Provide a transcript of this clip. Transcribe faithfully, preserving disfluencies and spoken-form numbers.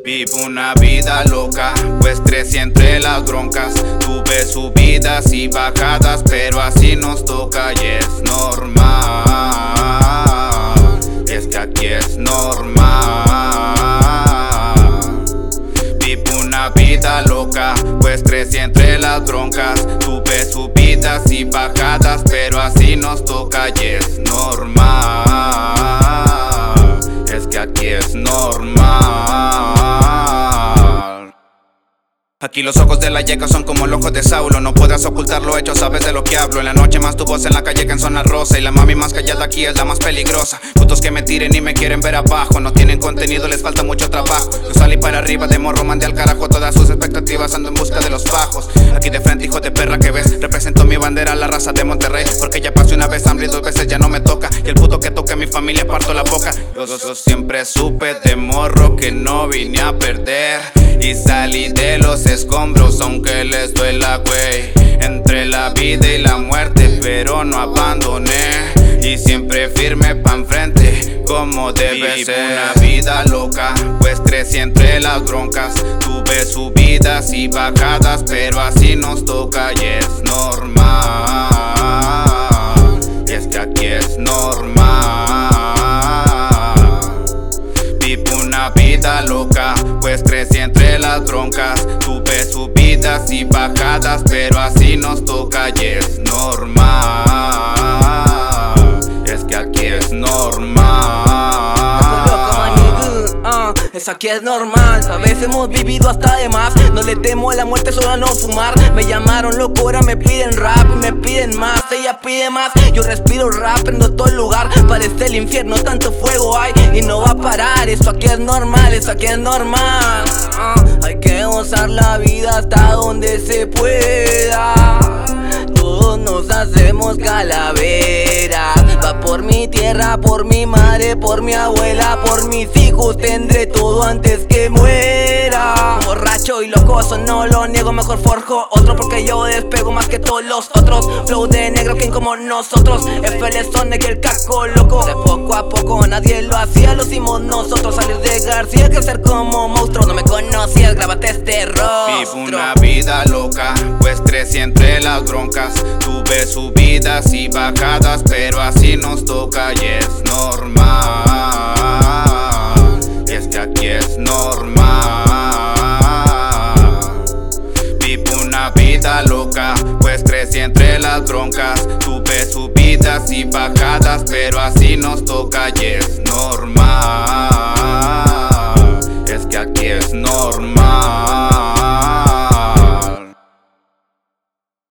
Vivo una vida loca, pues crecí entre las broncas. Tuve subidas y bajadas, pero así nos toca y es normal. Es que aquí es normal. Vivo una vida loca, pues crecí entre las broncas. Tuve subidas y bajadas, pero así nos toca y es normal. Es que aquí es normal. Aquí los ojos de la yeca son como los ojos de Saulo. No puedes ocultar lo hecho, sabes de lo que hablo. En la noche más tu voz en la calle que en zona rosa. Y la mami más callada aquí es la más peligrosa. Putos que me tiren y me quieren ver abajo. No tienen contenido, les falta mucho trabajo. Yo salí para arriba, de morro mandé al carajo. Todas sus expectativas ando en busca de los bajos. Aquí de frente, hijo de perra que ves. Represento mi bandera, la raza de Monterrey. Porque ya pasé una vez hambre y dos veces ya no me toca. Y el puto que toque a mi familia parto la boca. Yo, yo, yo siempre supe de morro que no vine a perder. Y salí de los escombros aunque les duela, güey. Entre la vida y la muerte, pero no abandoné. Y siempre firme pa' enfrente, como debe Vivo ser. Una vida loca, pues crecí entre las broncas. Tuve subidas y bajadas, pero así nos toca y es normal. Y es que aquí es normal. Vivo una vida loca, pues crecí entre las broncas. Tuve subidas y bajadas, pero así nos toca y es normal. Es que aquí es normal. Eso aquí es normal, a veces hemos vivido hasta de más. No le temo a la muerte, solo a no fumar. Me llamaron locura, me piden rap y me piden más. Ella pide más, yo respiro rap, prendo todo el lugar. Parece el infierno, tanto fuego hay y no va a parar. Esto aquí es normal, esto aquí es normal. uh, Hay que gozar la vida hasta donde se pueda. Todos nos hacemos calaveras. Va por mi tierra, por mi madre, por mi abuela, por mis hijos. Tendré todo antes que muera. Borracho y loco, eso no lo niego. Mejor forjo otro porque yo despego más que todos los otros. Flow de negro, quien como nosotros. F L son de que el casco loco. De poco a poco nadie lo hacía, lo hicimos nosotros. Salir de García, crecer como monstruo. No me conocías, grábate este rostro. Vivo una vida loca, pues crecí entre las broncas. Tuve subidas y bajadas, pero así nos toca y es normal. Y es que aquí es normal. Vivo una vida loca, pues crecí entre las broncas. Tuve subidas y bajadas, pero así nos toca y es normal. Es que aquí es normal.